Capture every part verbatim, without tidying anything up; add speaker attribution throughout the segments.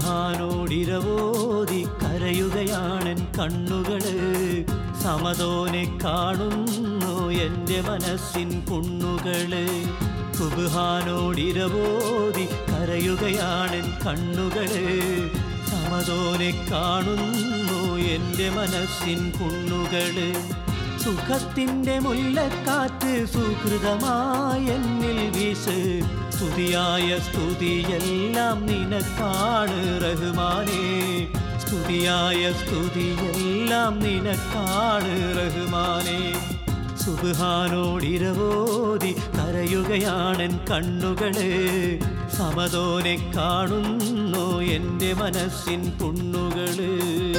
Speaker 1: സുബ്ഹാനോടിരവോതി കരയുകയാണെൻ കണ്ണുകള്. സമതോനെ കാണുന്നു എൻ്റെ മനസ്സിൻ പുണ്ണുകള്. സുബ്ഹാനോടിരവോതി കരയുകയാണെൻ കണ്ണുകള്. സമതോനെ കാണുന്നു എൻ്റെ മനസ്സിൻ പുണ്ണുകള്. സുഖത്തിൻ്റെ മുല്ലക്കാറ്റ് സുഹൃതമായ എന്നിൽ വീശ്. സ്തുതിയായ സ്തുതിയെല്ലാം നിനക്കാണ് റഹ്മാനേ. സ്തുതിയായ സ്തുതിയെല്ലാം നിനക്കാണ് റഹ്മാനേ. സുബ്ഹാനോടിരവോതി കരയുകയാണെൻ കണ്ണുകള്. സമതോനെ കാണുന്നു എൻ്റെ മനസ്സിൻ പുണ്ണുകള്.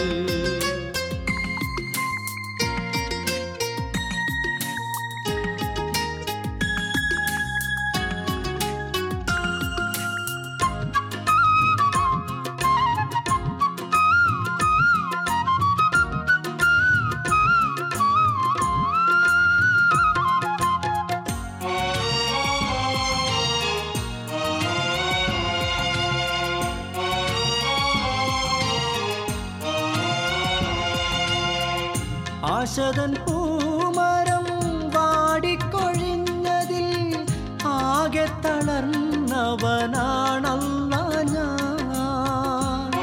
Speaker 1: ആശതൻ പൂമരം വാടിക്കൊഴിഞ്ഞതിൽ ആകെ തളർന്നവനാണല്ലാ ഞാൻ.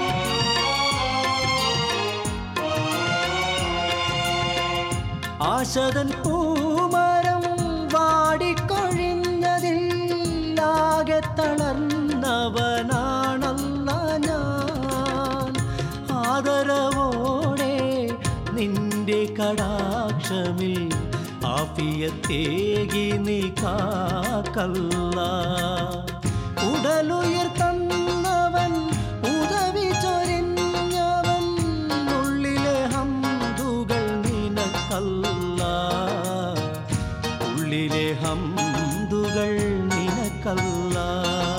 Speaker 1: ആശതൻ പൂമരം വാടിക്കൊഴിഞ്ഞതിൽ ആകെ തളർന്നവനാണല്ലാ ഞാൻ. ആദരവോടെ നിന്റെ കടാക്ഷമിൽ ആഫിയത്തേകി നീ കാക്കല്ലാ. ഉടലുയർത്തന്നവൻ ഉദവി ചൊരിഞ്ഞവൻ ഉള്ളിലെ ഹംദുകൾ നിനക്കല്ലാ. ഉള്ളിലെ ഹംദുകൾ നിനക്കല്ലാ.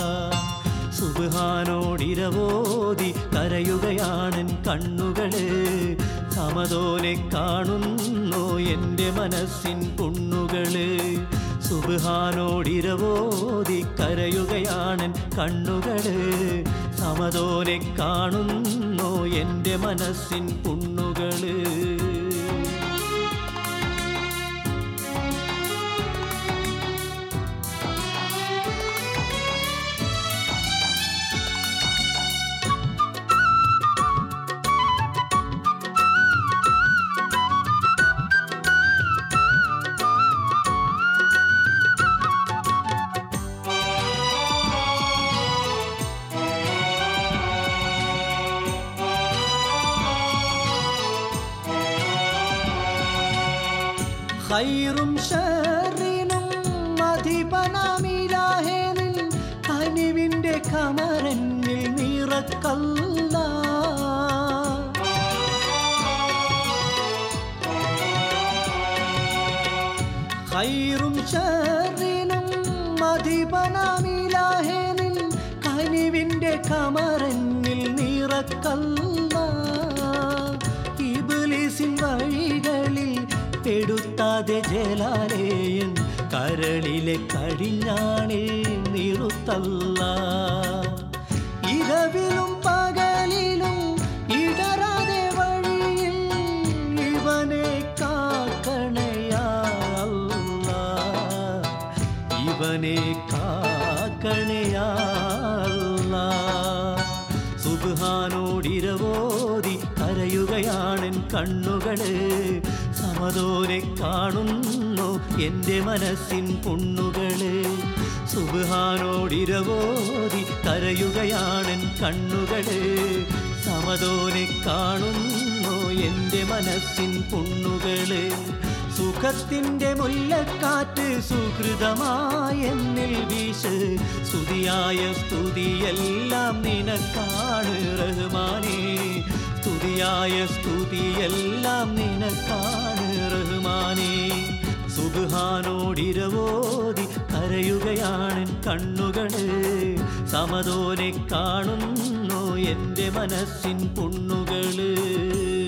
Speaker 1: സുബ്ഹാനോടിരവോതി കരയുകയാണെൻ കണ്ണുകള്. സമതോനെ കാണുന്നു എൻ്റെ മനസ്സിൻ പുണ്ണുകള്. സുബ്ഹാനോടിരവോതി കരയുകയാണെൻ കണ്ണുകള്. സമതോനെ കാണുന്നു എൻ്റെ മനസ്സിൻ പുണ്ണുകള്. ഖൈറും ശർറിനും അധിപനാമിലാഹേ നിൻ കനിവിൻ്റെ കമരന്നിൽ നിറക്കല്ലാ. ഖൈറും ശർറിനും അധിപനാമിലാഹേ നിൻ കനിവിൻ്റെ കമരന്നിൽ നിറക്കല്ലാ. ഇബ്ലീസിൻ വഴികളിൽ പെടുത്താതെ ജലാലേയൻ കരളിലെ കടിഞ്ഞാണിൽ നിറുത്തല്ലാ. ഇരവിലും പകലിലും ഇടറാതെ വഴിയിൽ ഇവനെ കാക്കണയാ അല്ലാ. ഇവനെ കാക്കണയാ അല്ലാ. സുബ്ഹാനോടിരവോതി കരയുകയാണെൻ കണ്ണുകള്. സമതോനെ കാണുന്നു എൻ്റെ മനസ്സിൻ പുണ്ണുകള്. സുബ്ഹാനോടിരവോതി കരയുകയാണെൻ കണ്ണുകള്. സമതോനെ കാണുന്നു എൻ്റെ മനസ്സിൻ പുണ്ണുകള്. സുഖത്തിൻ്റെ മുല്ലക്കാറ്റ് സുഹൃതമായ എന്നിൽ വീശ്. സ്തുതിയായ സ്തുതിയെല്ലാം നിനക്കാണ് റഹ്മാനേ. സ്തുതിയായ സ്തുതിയെല്ലാം നിനക്കാണ് റഹ്മാനേ. സുബ്ഹാനോടിരവോതി കരയുകയാണെൻ കണ്ണുകള്. സമതോനെ കാണുന്നു എൻ്റെ മനസ്സിൻ പുണ്ണുകള്.